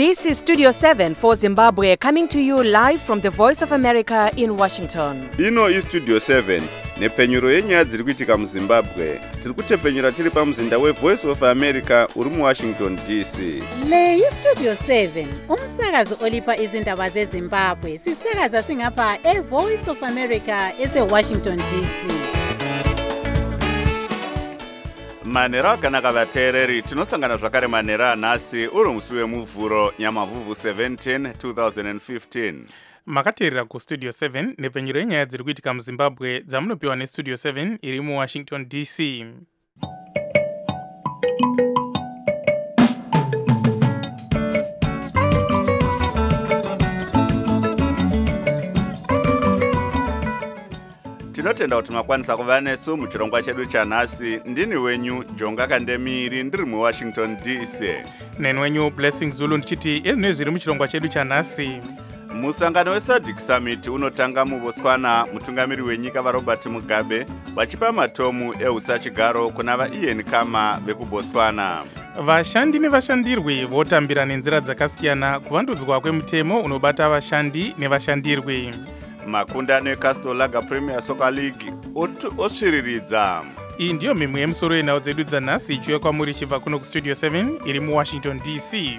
This is Studio 7 for Zimbabwe, coming to you live from the Voice of America in Washington. Ino iStudio 7 nepfenyuro yenyaya dziri kuitika muZimbabwe. Tiri kutepfenyura tiri pamuzinda weVoice of America uri muWashington DC. Le iStudio 7 umsakazo olipa izindaba zeZimbabwe. Sisakaza singapha eVoice of America eseWashington DC. Manhero akanaka vateereri, tinosangana zvakare manhero anhasi uri musi wemuvhuro nyamavhuvhu 17 2015. Makateerera kuStudio 7 nepfenyuro yenyaya dziri kuitika muZimbabwe dzamunopiwa neStudio 7 iri muWashington DC. Tinotenda kuti makwanisa kuva nesu muchirongwa chedu chanhasi. Ndini wenyu Jonga Kandemiri ndiri muWashington DC. Neni wenyu Blessing Zulu ndichiti ezvinhu zviri muchirongwa chedu chanhasi. Musangano weSADC Summit unotanga muBotswana. Mutungamiri wenyika vaRobert Mugabe vachipa matomu eusachigaro kuna vaIan Khama vekuBotswana. Vashandi nevashandirwi votambira nenzira dzakasiyana kuvandudzwa kwemutemo unobata vashandi nevashandirwi. Makundano eCastle Lager Premier Soccer League osviriridza. Iyi ndiyo mimwe yemusoro yenhau dzedu dzanhasi ichiuya kwamuri chibva kuno kuStudio 7 iri muWashington DC.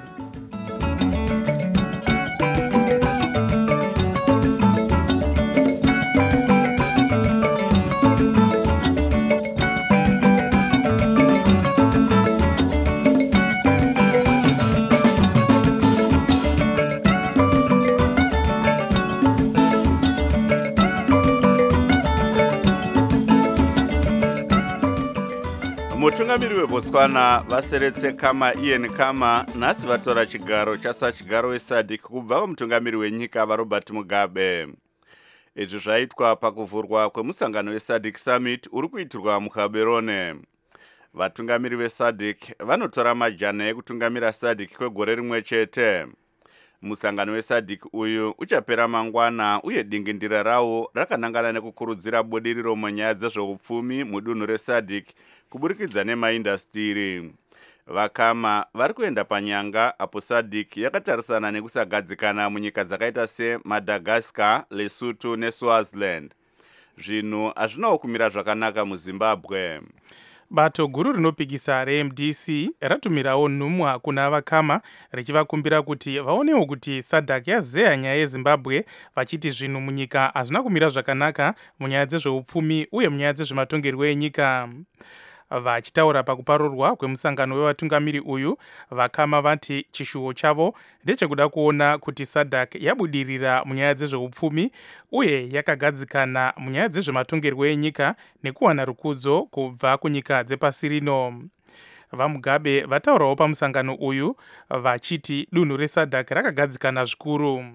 Mutungamiri weBotswana vaseretse Ian Khama nhasi vatora chigaro chasachigaro weSADC kubva pamutungamiri wenyika vaRobert Mugabe. Izvi zvaitwa pakuvhurwa kwemusangano weSADC Summit uri kuitirwa muGaborone. Vatungamiri veSADC vanotora majana ekutungamira SADC kwegore rimwe chete. Musangano weSADC uyu uchapera mangwana uye dingindira rawo rakanangana nekukurudzira budiriro munyaya dzezveupfumi mudunhu reSADC kuburikidza nemaindastiri. VaKhama vari kuenda panyanga apo SADC yakatarisana nekusagadzikana munyika dzakaita seMadagascar, Lesotho neSwaziland. Zvinhu hazvinawo kumira zvakanaka muZimbabwe. Bato guru rinopikisa reMDC ratumirawo nhumwa kuna vaKhama richivakumbira kuti vaonewo kuti SADC yazeya nyaya yeZimbabwe vachiti zvinhu munyika hazvina kumira zvakanaka munyaya dzezveupfumi uye munyaya dzezvematongerwo enyika. Vachitaura pakuparurwa kwemusangano wevatungamiri uyu, vaKhama vati chishuwo chavo ndechekuda kuona kuti SADC yabudirira munyaya dzezveupfumi uye yakagadzikana munyaya dzezvematongerwo enyika nekuwana rukudzo kubva kunyika dzepasi rino. VaMugabe vataurawo pamusangano uyu vachiti dunhu reSADC rakagadzikana zvikuru.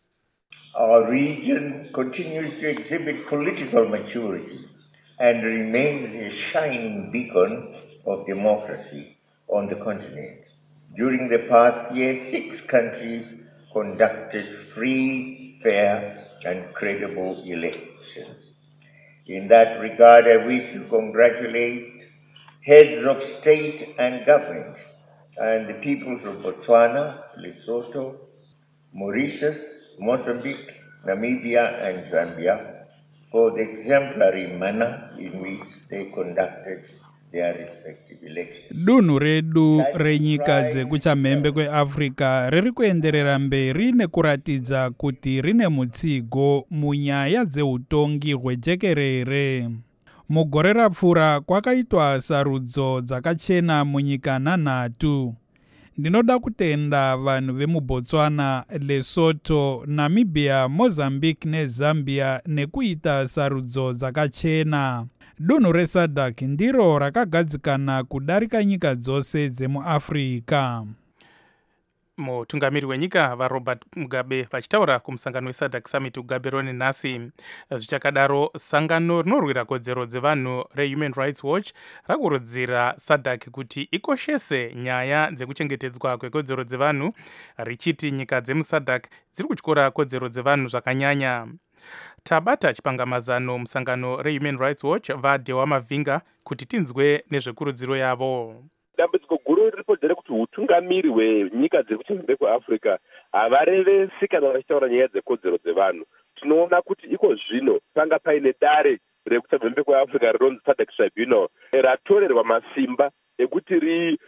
Our region continues to exhibit political maturity and remains a shining beacon of democracy on the continent. During the past year, 6 countries conducted free, fair, and credible elections. In that regard, I wish to congratulate heads of state and government and the peoples of Botswana, Lesotho, Mauritius, Mozambique, Namibia, and Zambia for the exemplary manner in which they conducted their respective elections. Dunhu redu renyika dzekuchamhembe kweAfrica riri kuenderera mberi nekuratidza kuti rine mutsigo munyaya dzeutongi hwejekerere. Mugore rapfuura kwakaitwa sarudzo dzakachena munyika 9. Ndinoda kutenda vanhu vemuBotswana, Lesotho, Namibia, Mozambique neZambia nekuita sarudzo dzakachena. Dunhu reSADC ndiro rakagadzikana kudarika nyika dzose dzemuAfrica. Mutungamiri wenyika vaRobert Mugabe vachitaura kumusangano weSADC Summit kuGaborone nhasi. Zvichakadaro, sangano rinorwira kodzero dzevanhu reHuman Rights Watch rakurudzira SADC kuti ikoshese nyaya dzekuchengetedzwa kwekodzero dzevanhu, richiti nyika dzemuSADC dziri kutyora kodzero dzevanhu zvakanyanya. Tabata chipangamazano musangano reHuman Rights Watch vaDewa Mavinga kuti tinzwe nezvekurudziro yavo. dambudziko guru riripo nderekuti utungamiri hwenyika dziri kuchemhembe kweafrica havarevesi kana vachitaura nyaya dzekodzero dzevanhu. Tinoona kuti iko zvino panga paine dare rekuchemhembe kweafrica rinonzi SADC Tribunal ratorerwa masimba ekuti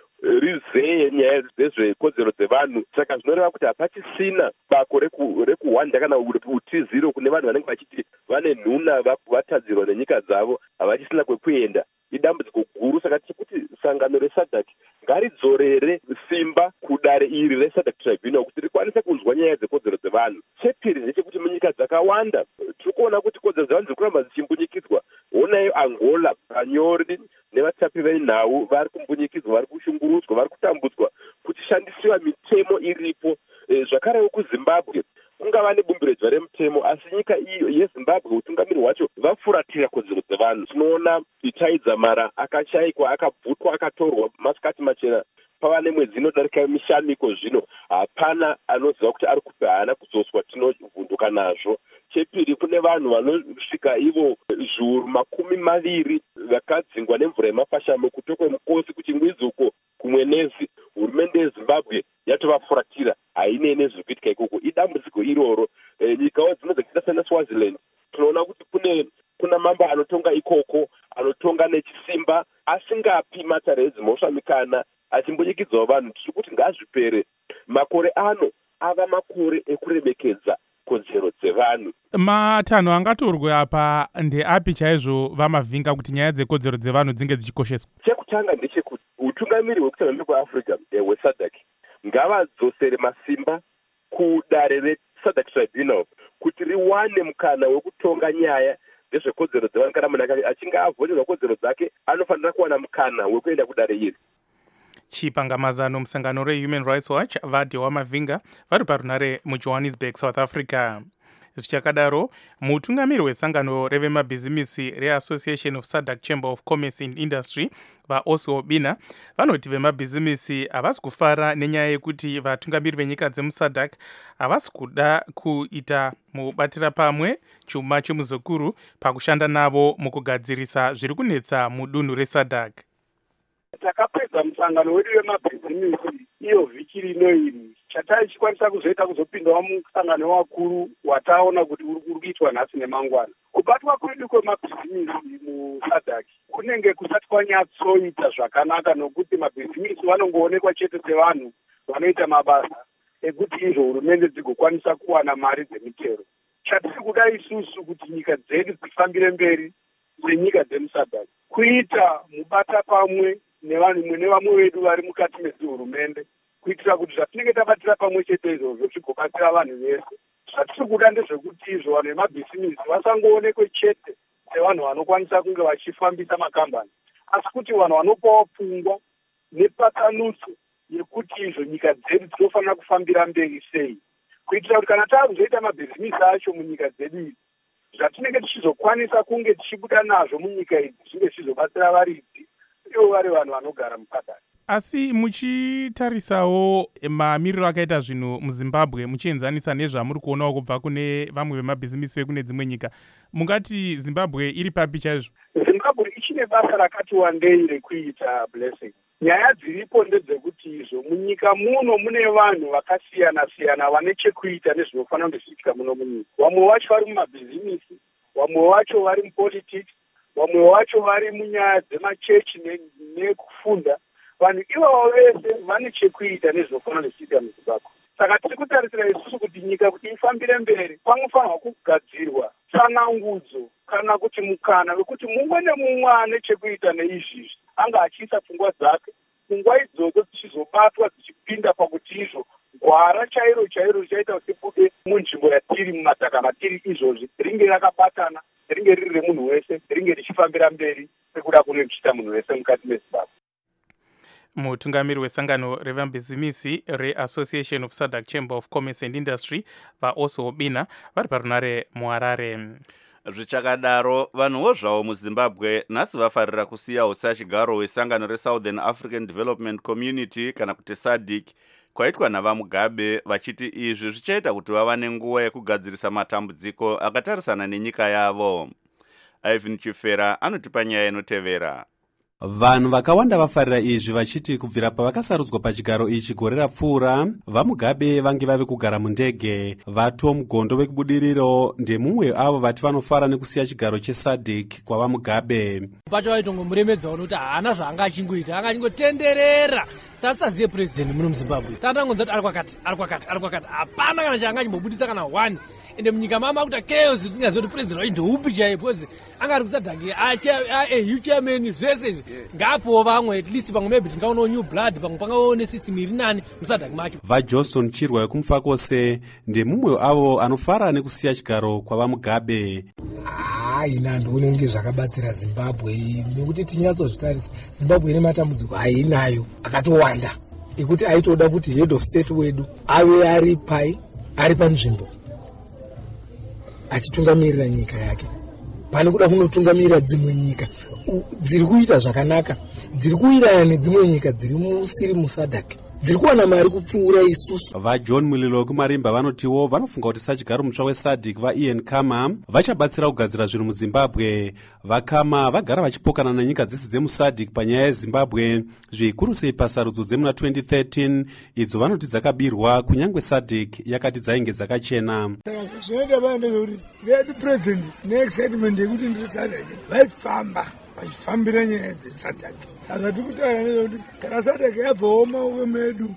rizeye nyaya dzezvekodzero dzevanhu. Saka zvinoreva kuti hapachisina bako rekuhwanda kana utiziro kune vanhu vanenge vachiti vane nhuna vatadzirwa nenyika dzavo havachisina kwekuenda. Idambudziko guru. Saka tirikuti sangano reSADC ngaridzorere simba kudare iri reSADC Tribunal kuti rikwanise kunzwa nyaya dzekodzero dzevanhu. Chepiri ndechekuti munyika dzakawanda tiri kuona kuti kodzero dzevanhu dziri kuramba dzichimbunyikidzwa. Onayo Angola, vanyori nevatapi venhau vari kumbunyikidzwa, vari kushungurudzwa, vari kutambudzwa kuchishandisiwa mitemo iripo. Zvakarewo kuZimbabwe kungava nebumbiredzwa remutemo, asi nyika iyo yeZimbabwe utungamiri hwacho vafuratira kodzero dzevanhu. Tinoona Itai Dzamara akashayikwa, akabvutwa, akatorwa masikati machena pava nemwedzi inodarika mishamiko zvino. Hapana anoziva kuti ari kupi, haana kudzoswa, tinovhunduka nazvo. Chepiri, kune vanhu vanosvika ivo zviuru 20 vakadzingwa nemvura yemafashamo kutokwe mukosi kuchingwidzi uko kumwenezi. Hurumende yeZimbabwe yatovafuratira, haine nezviri kuitika ikoko. Idambudziko iroro. Nyikawo dzino dzakaita seSwaziland tinoona kuti kuna mamba anotonga ikoko, anotonga nechisimba, asingapi matare edzimhosva mikana, achimbonyikidzawo vanhu. Tiri kuti ngazvipere. Makore ano ava makore ekuremekedza kodzero dzevanhu. Matanho angatorwa apa ndeapi chaizvo vamavhinga kuti nyaya dzekodzero dzevanhu dzinge dzichikosheswa? Chekutanga ndechekuti utungamiri hwekuchemhembe kweAfrica hweSADC ngavadzosere masimba kudare reSADC Tribunal kuti riwane mukana wekutonga nyaya dzezvekodzero dzevanhu. Kana munhu achinge avhonyorwa kodzero dzake anofanira kuwana mukana wekuenda kudare iri. Chipangamazano musangano reHuman Rights Watch vadhi wamavhinga vari parunare muJohannesburg, South Africa. Zvichakadaro, mutungamiri wesangano revemabhizimisi reAssociation of SADC Chamber of Commerce and Industry vaOswo Bina vanoti vemabhizimisi havasi kufara nenyaya yekuti vatungamiri venyika dzemuSADC havasi kuda kuita mubatira pamwe chuma chemuzukuru pakushanda navo mukugadzirisa zviri kunetsa mudunhu reSADC. Takapedza musangano wedu wemabhizimisi iyo vhiki rino iri, chataichikwanisa kuzoita kuzopindawo musangano wakuru wataona kuti uri kuitwa nhasi nemangwana. Kubatwa kwedu kwemabhizimisi muSADC kunenge kusati kwanyatsoita zvakanaka, nokuti mabhizimisi vanongoonekwa chete sevanhu vanoita mabasa ekuti izvo hurumende dzigokwanisa kuwana mari dzemitero. Chatiri kuda isusu kuti nyika dzedu dzifambire mberi senyika dzemuSADC, kuita mubata pamwe nevamwe vedu vari mukati medzihurumende, kuitira kuti zvatinenge tabatira pamwe chete izvozvo zvigobatsira vanhu vese. Zvatiri kuda ndezvekuti izvo vanhu vemabhisimisi vasangoonekwe chete sevanhu vanokwanisa kunge vachifambisa makambani, asi kuti vanhu vanopawo pfungwa nepatsanutso yekuti izvo nyika dzedu dzinofanira kufambira mberi sei, kuitira kuti kana taakuzoita mabhizimisi acho munyika dzedu idzi, zvatinenge tichizokwanisa kunge tichibuda nazvo munyika idzi zvinge zvichizobatsira varidzi ivo vari vanhu vanogara muSADC. Asi muchitarisawo mamiriro akaita zvinhu muZimbabwe, muchienzanisa nezvamuri kuonawo kubva kune vamwe vemabhizimisi vekune dzimwe nyika, mungati Zimbabwe iri papi chaizvo? Zimbabwe ichine basa rakati wandei rekuita Blessing. Nyaya dziripo ndedzekuti izvo munyika muno mune vanhu vakasiyana-siyana vane chekuita nezvinofanira kunge zvichiitika muno munyika. Vamwe vacho vari mumabhizimisi, vamwe vacho vari mupolitics, vamwe vacho vari munyaya dzemachechi nekufunda. Vanhu ivavo vese vane chekuita nezvinofanira kunge zvichiitika muZimbabwe. Saka tiri kutarisira isusu kuti nyika kuti ifambire mberi panofanirwa kugadzirwa tsanangudzo kana kuti mukana wekuti mumwe nemumwe ane chekuita neizvizvi anga achiisa pfungwa dzake, pfungwa idzodzo dzichizobatwa dzichipinda pakuti izvo gwara chairo richaita kuti bude munzvimbo yatiri mumadhaka matiri izvozvi ringe rakabatana, ringe riri remunhu wese, ringe richifambira mberi sekuda kune kuchiita munhu wese mukati meZimbabwe. Mutungamiri wesangano revamabhizimisi reAssociation of SADC Chamber of Commerce and Industry vaOswo Bina vari parunare muHarare. Zvichakadaro, vanhuwo zvavo muZimbabwe nhasi vafarira kusiyawo sachigaro wesangano reSouthern African Development Community kana kuti SADC kwaitwa naVamugabe, vachiti izvi zvichaita kuti vawane nguva yekugadzirisa matambudziko akatarisana nenyika yavo. Ivan Chifera anotipa nyaya inotevera. Vanhu vakawanda vafarira izvi vachiti kubvira pavakasarudzwa pachigaro ichi gore rapfuura, vaMugabe vange vave kugara mundege. Vatom Gondo vekubudiriro ndemumwe avo vati vanofara nekusiya chigaro cheSADC kwa vaMugabe. Pacho vaitongomuremedza kuti haana zvaanga achingoita, anga achingotenderera sasaziye president muno muZimbabwe. Tandangonza kuti ari kwakati hapana kana chaanga achimbobudisa kana 1. Ende munyika mama kuti chaos tingaziva kuti president wacho ndoupi chaipo, because anga ari kusadhaki AU chairman zvese izvi ngapo vamwe at least pamwe maybe tingaona new blood pamwe pangaone system iri nani musadhaki macho. VaJohnston Chirwa wekumufakose ndemumwe avo anofara nekusiya chigaro kwa vaMugabe. Ina ndoonenge zvakabatsira Zimbabwe nekuti tinyatsozvitarisa Zimbabwe ine matambudziko ainayo akatowanda ekuti aitoda kuti head of state wedu ave ari panzvimbo achitungamirira nyika yake pane kuda kunotungamirira dzimwe nyika dziri kuita zvakanaka, dziri kuirana nedzimwe nyika dziri musiri muSADC, dziri kuwana mari kupfuura isusu. VaJohn Mulilo kumarimba vanotiwo vanofunga kuti sachigaro mutsva weSADC vaIan Khama vachabatsira kugadzira zvinhu muZimbabwe. VaKhama vagara vachipokana nenyika dzese dzemuSADC panyaya yeZimbabwe, zvikuru sei pasarudzo dzemuna 2013 idzo vanoti dzakabirwa kunyange SADC yakati dzainge dzakachena. Zvinoita vandezvekuti vedu president neexcitement yekuti ndiSADC vaifamba vachifambira nyaya dzeSADC. Saka tiri kutaura nezvekuti kana SADC yabvawo mumaoko medu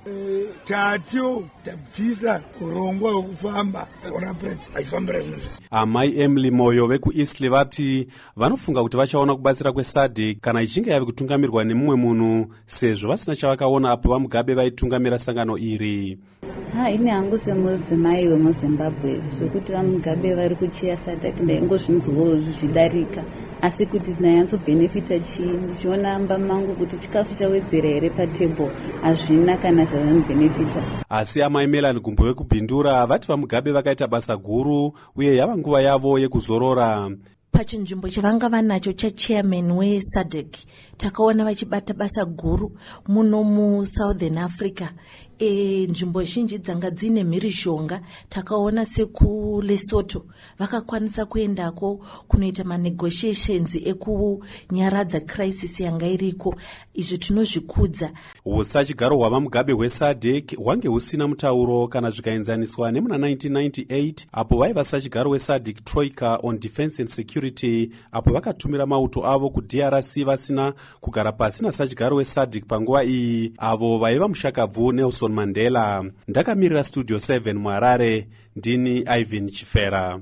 tatiwo tabvisa kurongwa wekufamba ona president achifambira zvinhu zvese. Amai Emily Moyo vekuEastleigh vati vanofunga kuti vachaona kubatsira kweSADC kana ichinge yave kutungamirwa nemumwe munhu, sezvo vasina chavakaona apo vaMugabe vaitungamira sangano iri. Ine hangu semudzimai wemuZimbabwe zvokuti vaMugabe vari kuchiya SADC ndaingozvinzwawo zvichidarika, asi kuti ndanyatsobhenefita chii ndichiona amba mangu kuti chikafu chawedzera here patebho hazvina kana zvazvinobhenefita. Asi amai Melanie Gumbo vekubhindura vati vaMugabe vakaita basa guru uye yava nguva yavo yekuzorora. Pachinzvimbo chavanga vanacho chachairman weSADC takaona vachibata basa guru muno muSouthern Africa. Nzvimbo zhinji dzanga dzine mhirizhonga takaona sekuLesotho vakakwanisa kuendako kunoita manegotiations ekunyaradza crisis yanga iriko. Izvo tinozvikudza. Usachigaro hwavaMugabe hweSADC hwange husina mutauro kana zvikaenzaniswa nemuna 1998 apo vaiva sachigaro weSADC Troika on Defense and Security, apo vakatumira mauto avo kuDRC vasina kugara pasi nasachigaro weSADC panguva iyi, avo vaiva mushakabvu Nelson Mandela. Ndakamirira Studio 7 muHarare, ndini Ivan Chifera.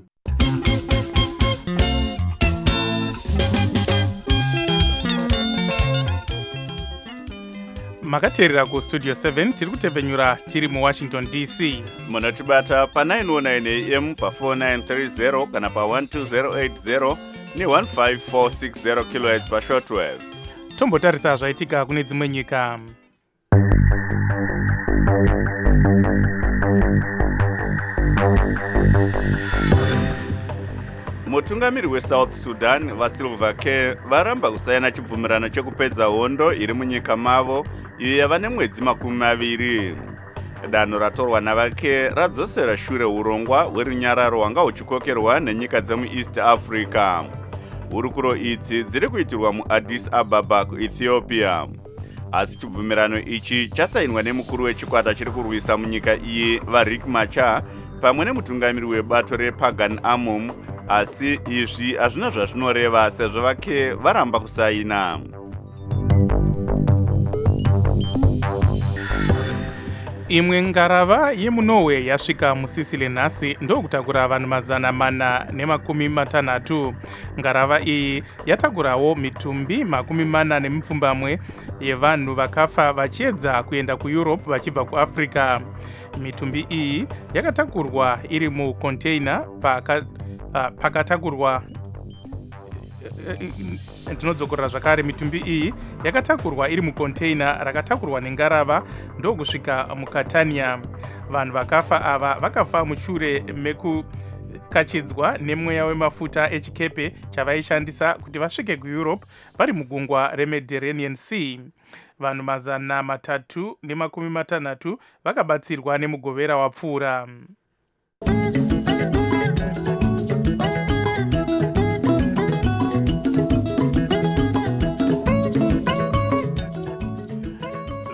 Makateerera kuStudio 7 tiri kutevhenyura tiri muWashington DC. Munotibata pa 919 AM pa 4930 kana pa 12080 ni 15460 kHz pa shortwave. Tombotarisa zvaitika kune dzimwe nyika. Mutungamiri weSouth Sudan vaSilva Care varamba kusaina chibvumirano chekupedza hondo iri munyika mavo iyo yava nemwedzi 20. Danho ratorwa navake radzosera shure urongwa hwerunyararo hwanga huchikokerwa nenyika dzemuEast Africa. Hurukuro idzi dziri kuitirwa muAddis Ababa kuEthiopia. Asi chibvumirano ichi chasainwa nemukuru wechikwata chiri kurwisa munyika iyi vaRiek Machar pamwe nemutungamiri webato rePagan Amum, asi izvi hazvina zvazvinoreva sezvo vake varamba kusaina. Imwe ngarava yemuNorway yasvika muSicily nhasi ndokutakura vanhu 460. Ngarava iyi yatakurawo mitumbi 40 yevanhu vakafa vachiedza kuenda kuEurope vachibva kuAfrica. Mitumbi iyi yakatakurwa iri mucontainer pakatakurwa tinodzokorera zvakare. Mitumbi iyi yakatakurwa iri mucontainer rakatakurwa nengarava ndokusvika muCatania. Vanhu vakafa ava vakafa mushure mekukachidzwa nemweya wemafuta echikepe chavaishandisa kuti vasvike kuEurope vari mugungwa reMediterranean Sea. Vanhu 360 vakabatsirwa nemugovera wapfuura.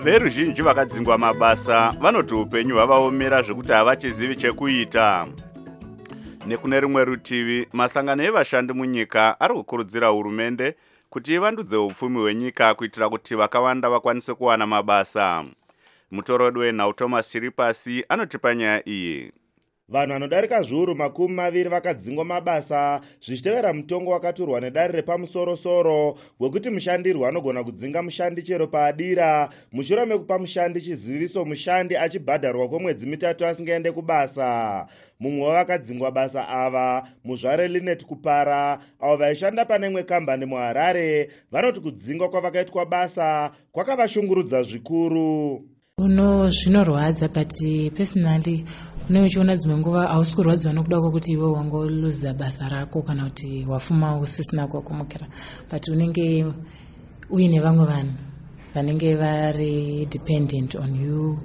veruzhinji vakadzingwa mabasa vanoti upenyu hwavaomera zvekuti havachizivi chekuita. Nekune rimwe rutivi, masangano evashandi munyika ari kukurudzira hurumende kuti ivandudze upfumi hwenyika kuitira kuti vakawanda vakwanise kuwana mabasa. Mutorodi wenhau Thomas Chiripasi anotipa nyaya iyi. Vanhu vanodarika zviuru 20 vakadzingwa mabasa zvichitevera mutongo wakaturwa nedare repamusoro-soro wekuti mushandirwa anogona kudzinga mushandi chero paadira mushure mekupa mushandi chiziviso mushandi achibhadharwa kwemwedzi 3 asingaende kubasa. Mumwe wavakadzingwa basa ava muzvare Linet Kupara avo vaishanda pane imwe kambani muHarare vanoti kudzingwa kwavakaitwa basa kwakavashungurudza zvikuru. Zvinorwadza but personally unochiona dzimwe nguva hausi kurwadziwa nokuda kwokuti iwe wangoluza basa rako kana kuti wafuma usisina kwakumukira, but unenge uine vamwe vanhu vanenge vari dependent on you.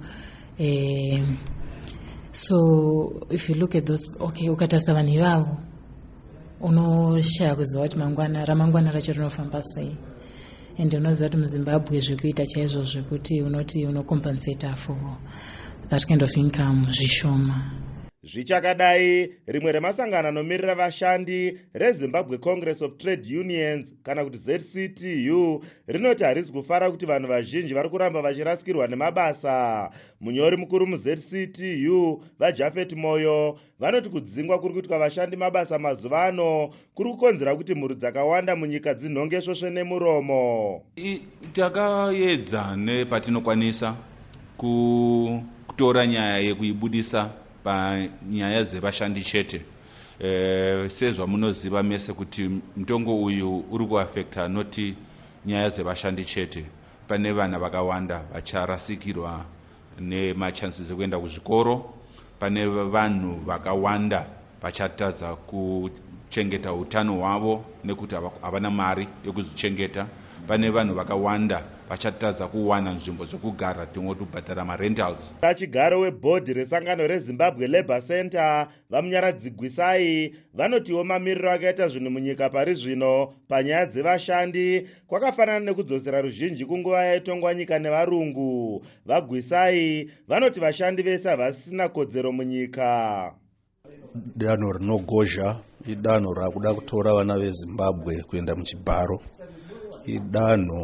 So if you look at those, okay, ukatarisa vanhu ivavo unoshaya kuziva kuti ramangwana racho rinofamba sei. And unoziva kuti muZimbabwe zvekuita chaizvo zvekuti unoti unocompensate for that kind of income zvishoma. Zvichakadai, rimwe remasangano anomirira vashandi reZimbabwe Congress of Trade Unions kana kuti ZCTU rinoti harisi kufara kuti vanhu vazhinji vari kuramba vachirasikirwa nemabasa. Munyori mukuru muZCTU vaJafet Moyo vanoti kudzingwa kuri kuitwa vashandi mabasa mazuva ano kuri kukonzera kuti mhuri dzakawanda munyika dzinhonge svosve nemuromo. Takaedza nepatinokwanisa kutora nyaya yekuibudisa panyaya dzevashandi chete. Sezva munoziva mese kuti mutongo uyu uri kuafekta noti nyaya dzevashandi chete. Pane vana vakawanda vacharasikirwa nemachances ekuenda kuzvikoro, pane vanhu vakawanda vachatadza kuchengeta utano hwavo nekuti havana mari yekuzvichengeta, pane vanhu vakawanda vachatadza kuwana nzvimbo dzokugara tingoti kubhadhara marentals. Chigaro webhodhi resangano reZimbabwe Labour Center Vamunyaradzi Gwisai vanotiwo mamiriro akaita zvinhu munyika pari zvino panyaya dzevashandi kwakafanana nekudzosera ruzhinji kunguva yaitongwa nyika nevarungu. VaGwisai vanoti vashandi vese havasisina kodzero munyika. Danho rinogozha idanho rakuda kutora vana veZimbabwe kuenda muchibharo. Idanho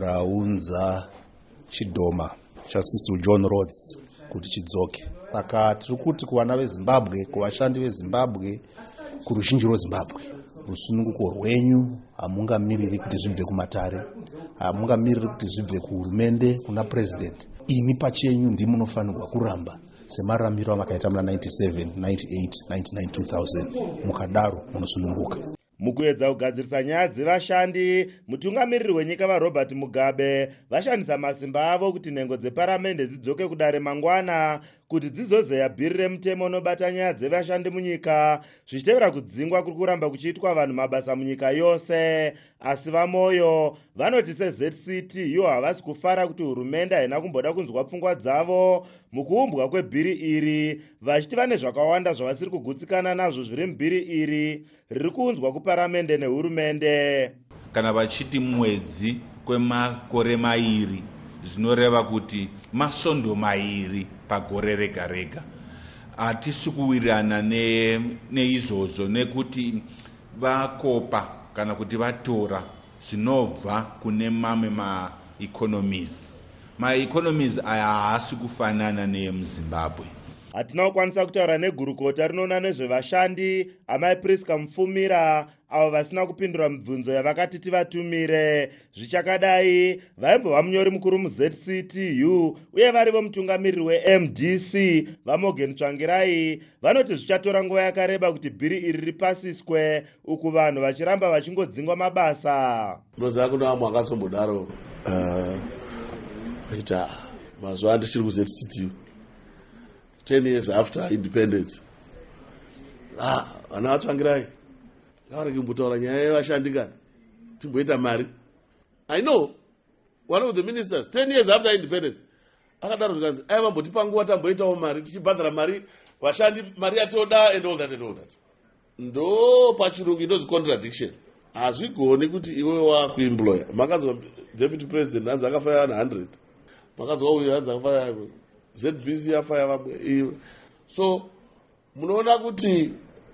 raunza chidhoma chaSister John Rhodes kuti chidzoke. Saka tiri kuti kuvana veZimbabwe, kuvashandi veZimbabwe, kuruzhinji rweZimbabwe, rusununguko rwenyu hamungamiriri kuti zvibve kumatare, hamungamiriri kuti zvibve kuhurumende kuna president. Imi pachenyu ndimunofanirwa kuramba semaramiro amakaita muna 97, 98, 99, 2000 mukadaro munosununguka. Mukuedza kugadzirisa nyaya dzevashandi, mutungamiriri wenyika vaRobert Mugabe vashandisa masimba avo kuti nhengo dzeparamende dzidzoke kudare mangwana kuti dzizozeya bhiri remutemo unobata nyaya dzevashandi munyika zvichitevera kudzingwa kuri kuramba kuchiitwa vanhu mabasa munyika yose. Asi vaMoyo vanoti seZCTU havasi kufara kuti hurumende haina kumboda kunzwa pfungwa dzavo mukuumbwa kwebhiri iri, vachiti vane zvakawanda zvavasiri kugutsikana nazvo zviri mubhiri iri riri kuunzwa kuparamende nehurumende. Kana vachiti mwedzi kwemakore mairi zvinoreva kuti masondo mairi pagore rega rega. Hatisi kuwirirana neizvozvo nekuti vakopa kana kuti vatora zvinobva kune mamwe ma-economies. Ma-economies aya haasi kufanana neemuZimbabwe. Hatina kukwanisa kutaura negurukota rinoona nezvevashandi amai Priska Mupfumira avo vasina kupindura mibvunzo yavakati tivatumire. Zvichakadai vaimbova munyori mukuru muZCTU uye varivo mutungamiriri weMDC vaMorgan Tsvangirai vanoti zvichatora nguva yakareba kuti bhiri iri ripasiswe uku vanhu vachiramba vachingodzingwa mabasa. Unoziva kuna vamwe vakazombodaro vachiti mazuva ndichiri kuZCTU 10 years after independence. Vana vaTsvangirai ngavarege kumbotaura nyaya yevashandi kana timboita mari. I know one of the ministers 10 years after independence akadaro zvikanzi aivambotipa nguva tamboitawo mari tichibhadhara mari vashandi mari yatoda and all that and all that. Ndo pachirungu inozi contradiction. Hazvigoni kuti iwe wakuemploya makanzwa deputy president hanzi akafanira na 100 makazwa uyu hanzi akafaya ZBC yafaya vamwe. So munoona kuti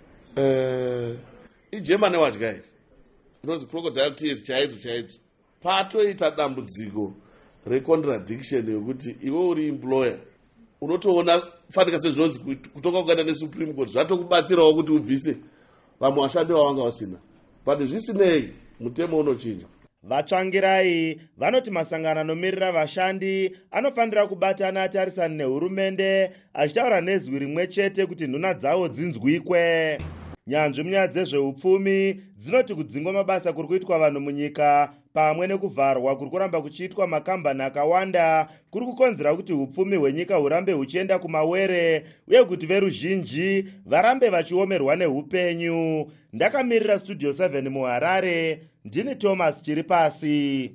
iGermany wadya iri inonzi crocodile tears chaidzo patoita dambudziko recontradiction yokuti iwe uri employer unotoona fanika sezvinonzi kutonga kukaenda nesupreme court zvatokubatsirawo kuti ubvise vamwe vashandi vavanga vasina, but zvisinei mutemo unochinja. vatsvangirai vanoti masangano anomiririra vashandi anofanira kubatana atarisana nehurumende achitaura nezwi rimwe chete kuti nhuna dzavo dzinzwikwe. nyanzvi munyaya dzezveupfumi dzinoti kudzingwa mabasa kuri kuitwa vanhu munyika pamwe nekuvharwa kuri kuramba kuchiitwa makambani akawanda kuri kukonzera kuti upfumi hwenyika hurambe huchienda kumawere uye kuti veruzhinji varambe vachiomerwa neupenyu. ndakamirira studio 7 muharare, ndini Thomas Chiripasi.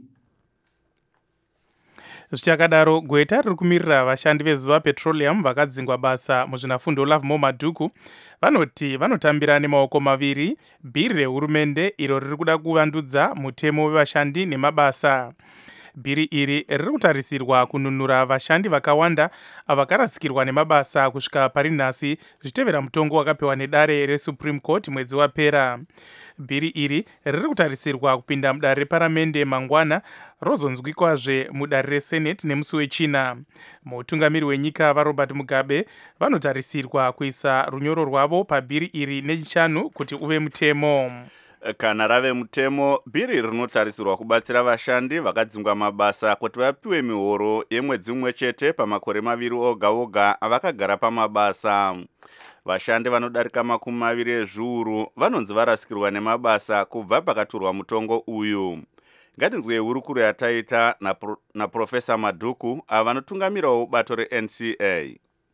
zvichakadaro gweta riri kumirira vashandi vezuva petroleum vakadzingwa basa muzvinafundo Lovemore Madhuku vanoti vanotambira nemaoko maviri bhiri rehurumende iro riri kuda kuvandudza mutemo wevashandi nemabasa. Bhiri iri riri kutarisirwa kununura vashandi vakawanda avakarasikirwa nemabasa kusvika pari nhasi zvichitevera mutongo wakapiwa nedare reSupreme Court mwedzi wapera. Bhiri iri riri kutarisirwa kupinda mudare reparamende mangwana rozonzwikwazve mudare reSenate nemusi wechina. Mutungamiri wenyika vaRobert Mugabe vanotarisirwa kuisa runyoro rwavo pabhiri iri nechishanu kuti uve mutemo. Kana rave mutemo, bhiri rinotarisirwa kubatsira vashandi vakadzingwa mabasa kuti vapiwe mihoro yemwedzi umwe chete pamakore maviri oga oga vakagara pamabasa. Vashandi vanodarika 20 ezviuru vanonzi varasikirwa nemabasa kubva pakaturwa mutongo uyu. Ngatinzwe hurukuru yataita naProfesa Madhuku avanotungamirawo bato reNCA.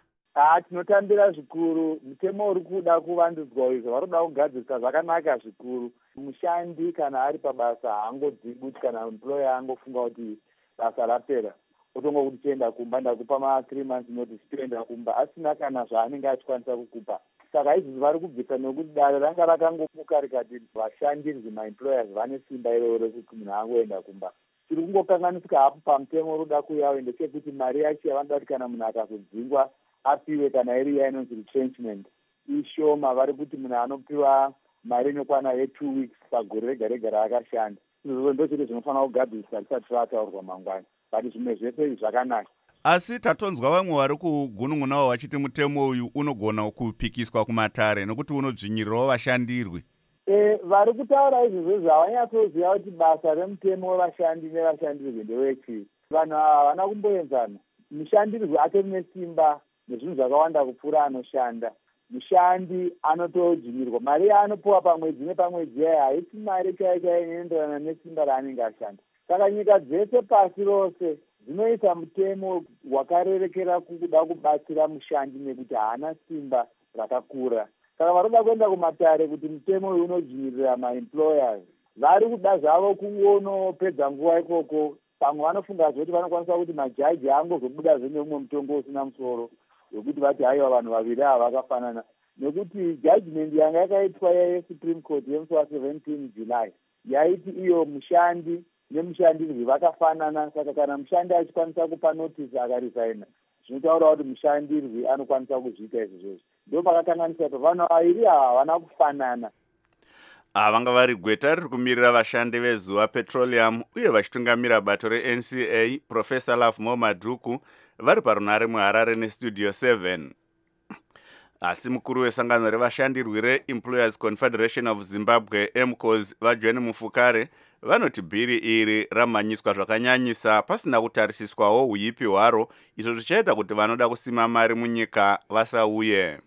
Tinotambira zvikuru mutemo uri kuda kuvandudzwa izvo varoda kugadzirisa zvakanaka zvikuru. Mushandi kana ari pabasa haangodzigi kuti kana employer angofunga kuti basa rapera otonga kuti tienda kumba ndakupa 3 months notice tienda kumba asina kana zvaanenge achikwanisa kukupa. Saka izvi vari kubvisa nekuti dare ranga rakangomuka rikati vashandirizvi maemployers vane simba iroro rekuti munhu angoenda kumba. Tiri kungokanganisika hapo pamutemo unoda kuuyawo ndechekuti mari yacho yavanoda kuti kana munhu akazodzingwa apiwe kana iri iya inonzi retrenchment ishoma. Vari kuti munhu anopiwa mari inokwana ye2 weeks pagore rega rega raakashanda. Izvozvo ndochete zvinofanira kugadzirisa tisati tataurwa mangwana, but zvimwe zvese zvakanaka. Asi tatonzwa vamwe vari kugunun'unawo vachiti mutemo uyu unogona kupikiswa kumatare nokuti unodzvinyirirawo vashandirwi. Vari kutaura izvozvo havanyatsoziva kuti basa remutemo wevashandi nevashandirwi ndewechii. Vanhu ava havana kumboenzana. Mushandirwi atori nesimba nezvinhu zvakawanda kupfuura anoshanda. Mushandi anotodzvinyirwa mari yaanopiwa pamwedzi nepamwedzi yayo haisi mari chaiyo inoenderana nesimba raanenge ashanda. Saka nyika dzese pasi rose dzinoita mutemo wakarerekera kuda kubatsira mushandi nekuti haana simba rakakura. Saka varoda kuenda kumatare kuti mutemo uyu unodzvinyirira maemployers. Vari kuda zvavo kungonopedza nguva ikoko. Pamwe vanofunga kuti vanokwanisa kuti majaji angozobudazve neumwe mutongo usina musoro wekuti vati haiwa vanhu vaviri ava vakafanana, nekuti judgment yanga yakaitwa yeSupreme Court yemusi wa17 July yaiti iyo mushandi nemushandirwi vakafanana. Saka kana mushandi achikwanisa kupa notice akaresigna zvinotaura kuti mushandirwi anokwanisa kuzviita izvozvo. Ndo pakakanganisa kuti vanhu vaviri ava havana kufanana. Vanga vari gweta riri kumirira vashandi vezuva petroleum uye vachitungamira bato reNCA Profesa Lovemore Madhuku vari parunare muHarare neStudio 7. Asi mukuru wesangano revashandirwi reEmployers Confederation of Zimbabwe EMCOS vaJohn Mufukare vanoti bhiri iri ramanyiswa zvakanyanyisa pasina kutarisiswawo huipi hwaro izvo zvichaita kuti vanoda kusima mari munyika vasauye.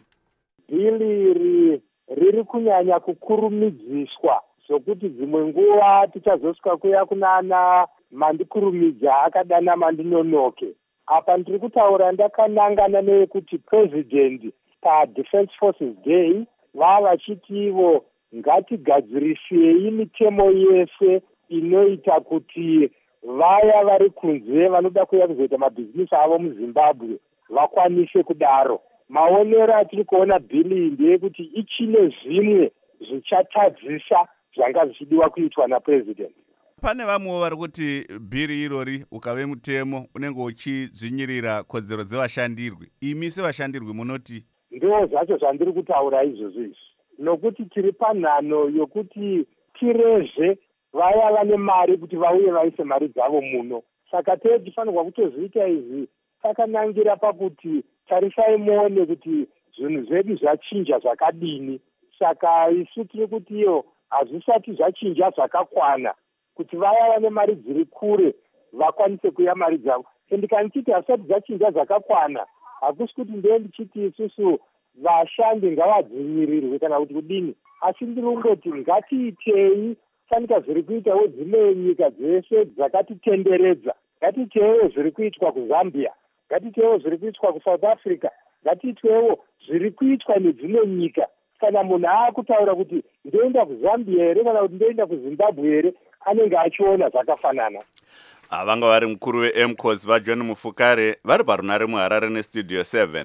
Bhiri riri kunyanya kukurumidziswa zvokuti dzimwe nguva tichazosvika kuya kunana mandikurumidza akadana mandinonoke. Apa ndiri kutaura ndakanangana neyekuti president paDefense Forces Day vachitivo ngatigadzirisei mitemo yese inoita kuti vaya vari kunze vanoda kuya kuzoita mabhizinesi avo muZimbabwe vakwanise kudaro. Maonero atiri kuona bhili ndeyekuti ichine zvimwe zvichatadzisa zvanga zvichidiwa kuitwa napresident. Pane vamwe vari kuti bhiri irori ukave mutemo unenge uchidzvinyirira kodzero dzevashandirwi. Imi sevashandirwi munoti? Ndo zvacho zvandiri kutaura izvozvo izvi. Nokuti tiri panhano yokuti tirezve vaya vane mari kuti vauye vaise mari dzavo muno. Saka tifanirwa kutozviita izvi takanangira pakuti tarisai muone kuti zvinhu zvedu zvachinja zvakadini. Saka isu tiri kuti iyo hazvisati zvachinja zvakakwana kuti vaya vane mari dziri kure vakwanise kuya mari dzavo. Ndikandichiti hazvisati zvachinja zvakakwana, hakusi kuti ndiye ndichiti isusu vashandi ngavadzvinyirirwe kana kuti kudini, asi ndiri kungoti ngatiitei fanika zviri kuitawo dzimwe nyika dzeshe dzakatitenderedza. Ngatiitewo zviri kuitwa kuZambia, ngatiitewo zviri kuitwa kuSouth Africa, ngatiitewo zviri kuitwa nedzimwe nyika. Kana munhu akutaura kuti ndoenda kuZambia here kana kuti ndoenda kuZimbabwe here, anenge achiona zvakafanana. Vanga vari mukuru weMCOS vaJohn Mufukare vari parunare muHarare neStudio 7.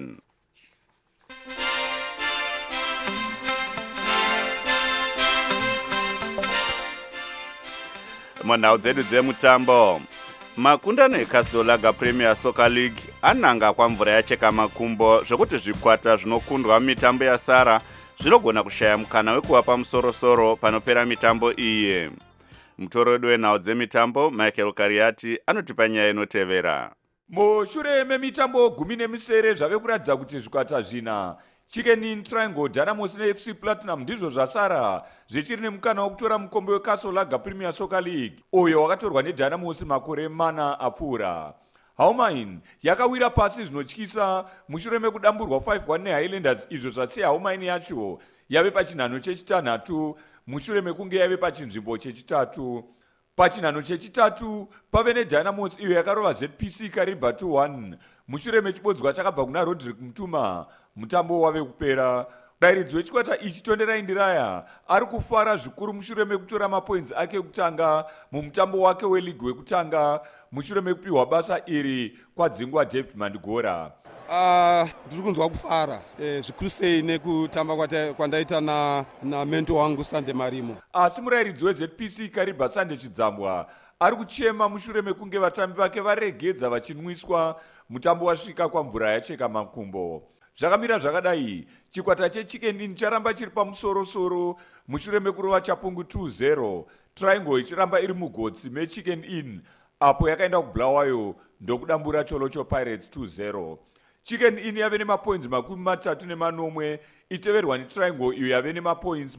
Munhau dzedu dzemutambo, makundano eCastle Lager Premier Soccer League ananga kwamvura yacheka makumbo zvekuti zvikwata zvinokundwa mitambo yasara zvinogona kushaya mukana wekuvapa musorosoro panopera mitambo iyi. Mutorodi wenhau dzemitambo Michael Kariati anotipa nyaya inotevera. Mushure memitambo 17 zvave kuratidza kuti zvikwata zvina Chicken Inn, Triangle, Dynamos neFC Platinum ndizvo zvasara zvichiri nemukana wekutora mukombe weCastle Lager Premier Soccer League uyo wakatorwa neDynamos makore 4 apfuura. Haumain yakawira pasi zvinotyisa mushure mekudamburwa 5-1 neHighlanders, izvo zvasiya Haumain yacho yave pachinhano chechitanhatu mushure mekunge yave pachinzvimbo chechitatu. Pachinhano chechitatu pave neDynamos iyo yakarova ZPC Kariba 2-1 mushure mechibodzwa chakabva kuna Roderick Mutuma. Mutambo wave kupera. Murairidzi wechikwata ichi Tonderai Ndiraya ari kufara zvikuru mushure mekutora mapoints ake ekutanga mumutambo wake weligi wekutanga mushure mekupiwa basa iri kwadzingwa David Mandigora. Ndiri kunzwa kufara zvikuru sei nekutamba kwandaita namento wangu Sande Marimo. Asi murairidzi weZPC Kariba Sande Chidzambwa ari kuchema mushure mekunge vatambi vake varegedza vachinwiswa mutambo wasvika kwamvura yacheka makumbo. Zvakamira zvakadai, chikwata cheChicken Inn charamba chiri pamusorosoro mushure mekurova Chapungu 2-0, Triangle ichiramba iri mugotsi meChicken Inn apo yakaenda kuBulawayo ndokudambura Cholocho Pirates 2-0. Chicken Inn yave nemapoints 34 iteverwa neTriangle iyo yave nemapoints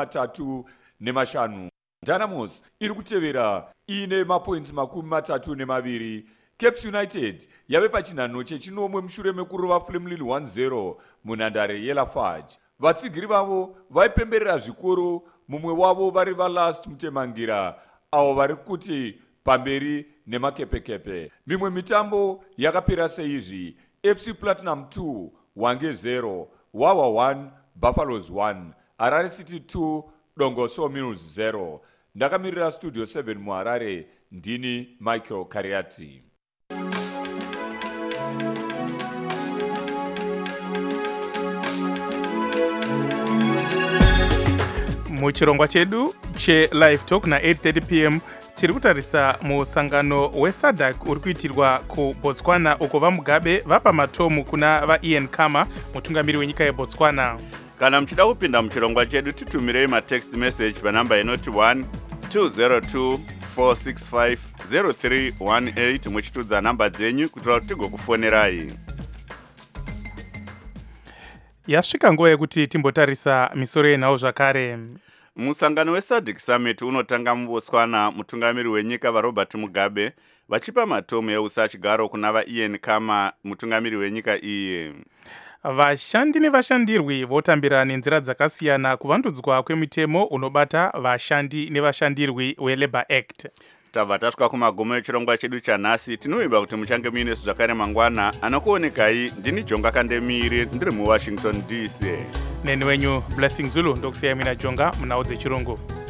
35. Dynamos iri kutevera ine mapoints 32. Caps United yave pachinhano chechinomwe mushure mekurova Flemlin 1-0 munhandare yeLafarge. Vatsigiri vavo vaipemberera zvikuru, mumwe wavo vari vaLast Mutemangira avo vari kuti pamberi nemakepekepe. Mimwe mitambo yakapera seizvi: FC Platinum 2 Hwange 0, Wawa 1 Buffaloes 1, Harare City 2 Dongo Sawmills 0. Ndakamirira Studio 7 muHarare, ndini Michael Kariati. Muchirongwa chedu cheLive Talk na 8:30 p.m. tiri kutarisa musangano weSADC uri kuitirwa kuBotswana uko vaMugabe vapa matomu kuna vaIan Khama, mutungamiri wenyika yeBotswana. Kana muchida kupinda muchirongwa chedu titumirei matext message panamba inoti 12024650318 muchitudza namba dzenyu kuitira kuti tigokufonerai. Yasvika nguva yekuti timbotarisa misoro yenhau zvakare. Musangano weSADC Summit unotanga muBotswana, mutungamiri wenyika vaRobert Mugabe vachipa matomu eusachigaro kuna vaIan Khama, mutungamiri wenyika iyi. Vashandi nevashandirwi votambira nenzira dzakasiyana kuvandudzwa kwemitemo unobata vashandi nevashandirwi weLabour Act. Tabva tasvika kumagumo echirongwa chedu chanhasi. Tinovimba kuti muchange muine zvakare mangwana. Anokuonekai ndini Jonga Kandemiri ndiri muWashington DC. Neni wenyu Blessing Zulu ndokusiyai mina Jonga munhau dzechirungu.